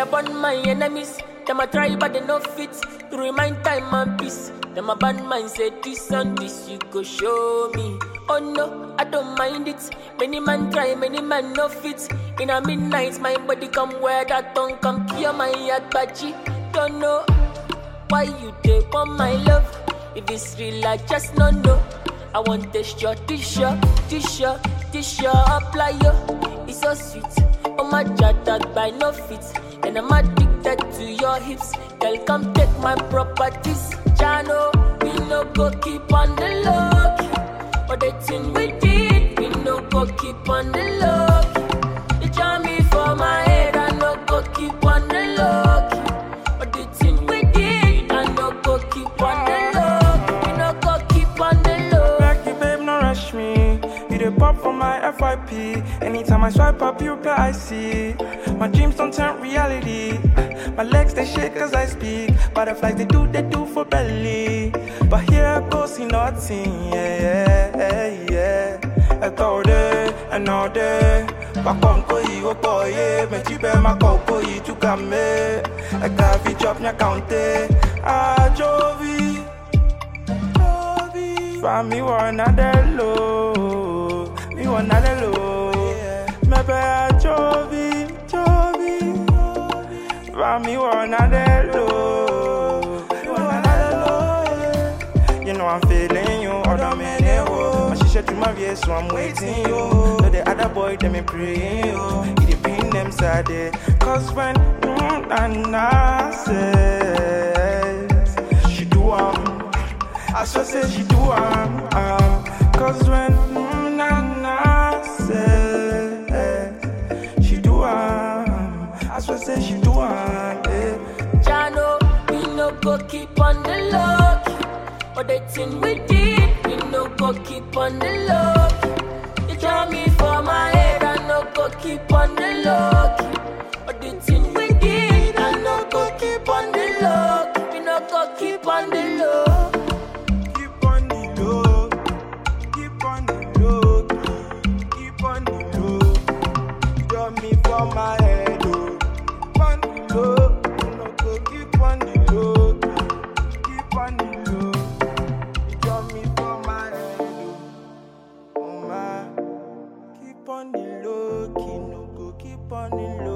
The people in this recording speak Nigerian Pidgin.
burn my enemies. Them a try but they no fit. To remind time and peace. Them a bad mind say this and this you go show me. Oh no, I don't mind it. Many man try, many man no fit. In a midnight, my body come where that tongue come cure my heart, bachi. Don't know why you take on my love. If it's real, I just no know. I want this your t-shirt, apply yo. It's so sweet. Oh my god, that by no fit. And I'm addicted to your hips. Girl, come take my properties. Chano, we no go keep on the low. But the thing we did, we no go keep on the low. You charm me for my head, I no go keep on the low. But the thing we did, I no go keep on the low. We no go keep on the low. Back you babe, no rush me. You the pop for my FYP. Anytime I swipe up, you reply I see. My dreams don't turn reality. My legs they shake as I speak. Butterflies they do for belly. But here goes see nothing, yeah. I thought it, I know that. Back on koi go boy, me chibe ma koi tu kame. I got fi chop nya counte. Ah Jovi, find me one other low, me one other low. Me be a Jovi. Find me one other low, You know I'm feeling you, other men my shisha to my ears, so I'm waiting you. No the other boy, them me praying you. It bring them sad, cause when Nana says she do I swear say she do cause when Nana says she do I swear say she do Jano, we no go keep on the low. But the thing we did, we no go keep on the low. You charm me for my head, I no go keep on the low. But the thing we did, I no go keep on the low. We no go keep on the low. Keep on the low, keep on the low, keep on the low. You charm me for my head, on the low. You no go keep on the low, keep on the low. Keep on the low, keep on the low.